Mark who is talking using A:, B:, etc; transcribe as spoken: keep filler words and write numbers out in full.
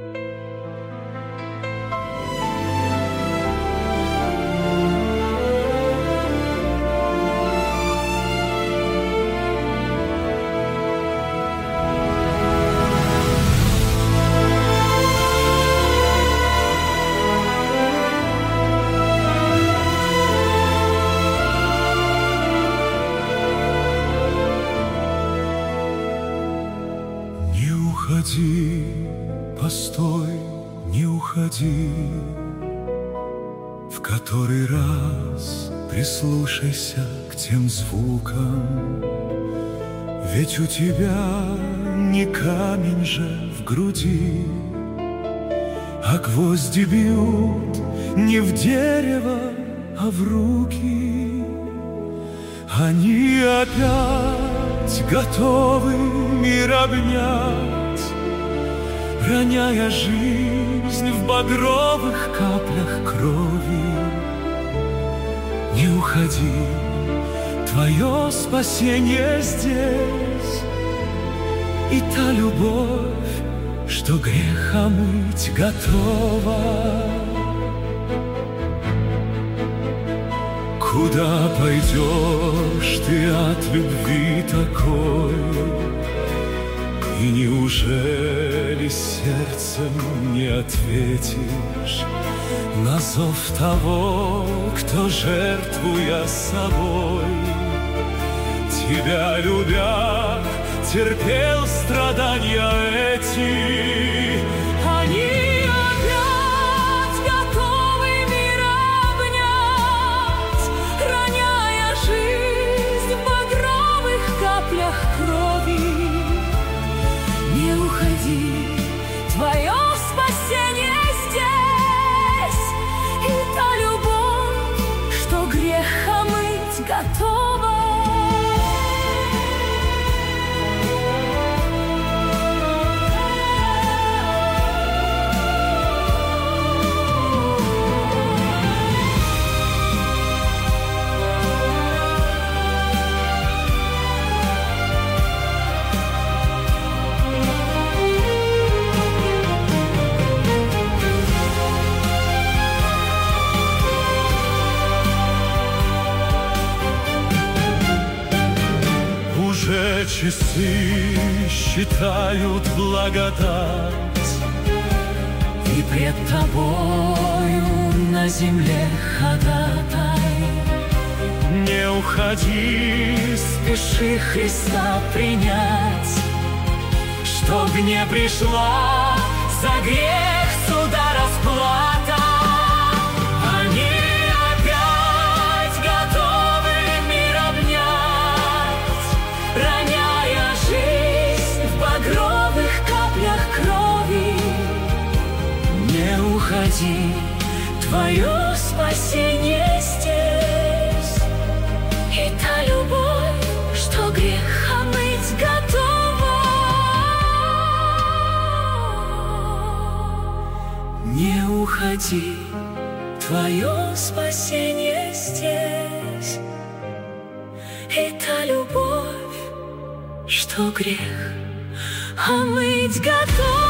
A: уходи, постой, не уходи. В который раз прислушайся к тем звукам, ведь у тебя не камень же в груди, а гвозди бьют не в дерево, а в руки. Они опять готовы мир обнять, роняя жизнь в багровых каплях крови. Не уходи, твое спасение здесь, и та любовь, что грех омыть готова. Куда пойдешь ты от любви такой? И неужели сердцем не ответишь на зов того, кто, жертвуя собой, тебя любя, терпел страдания эти? Они опять готовы мир обнять, роняя жизнь в багровых каплях крови. Не уходи, твое спасение здесь, и та любовь, что грех омыть готова. Уже часы считают благодать, и пред тобою на земле ходатай. Не уходи, спеши Христа принять, чтоб не пришла за грех суда расплата. Уходи, твое спасение здесь, и та любовь, что грех омыть готова. Не уходи, твое спасение здесь, и та любовь, что грех омыть готова.